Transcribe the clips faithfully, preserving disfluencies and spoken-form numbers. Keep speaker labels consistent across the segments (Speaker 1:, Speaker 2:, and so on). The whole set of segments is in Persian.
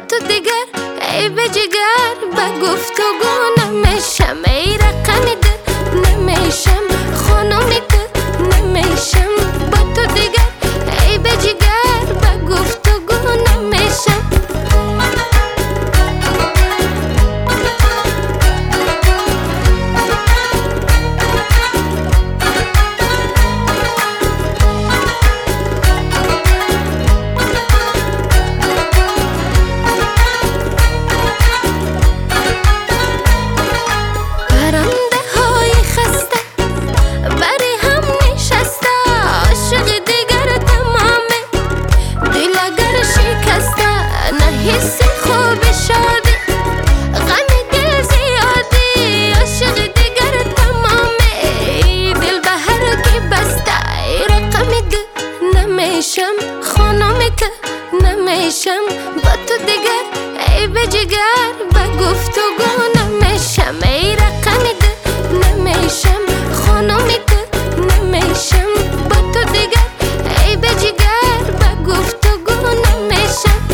Speaker 1: تو دیگر ای به جگر با گفتگو نمیشم ای رقمی ده نمیشم خانومی ده نمیشم با تو دیگر ای به جگر با گفتگو نمیشم حسی خوب شدی غم دل زیادی عاشق دیگر تمامه دل به هر کی بسته ای رقمی ده نمیشم خانومی که نمیشم با تو دیگر ای به جگر با گفتگو نمیشم ای رقمی ده نمیشم خانومی که نمیشم با تو دیگر ای به جگر با گفتگو نمیشم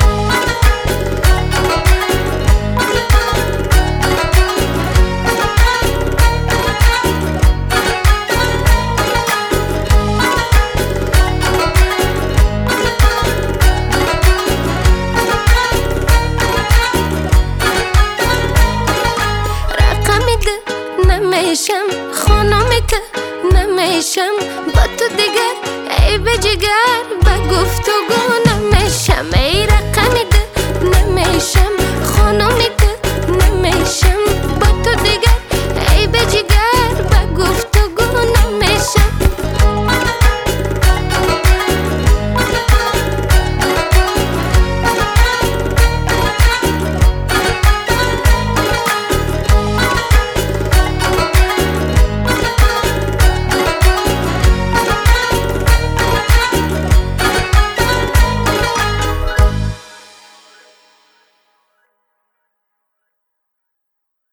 Speaker 1: نمیشم خانومی که نمیشم با تو دیگر ای به جگر با گفتگو نمیشم ای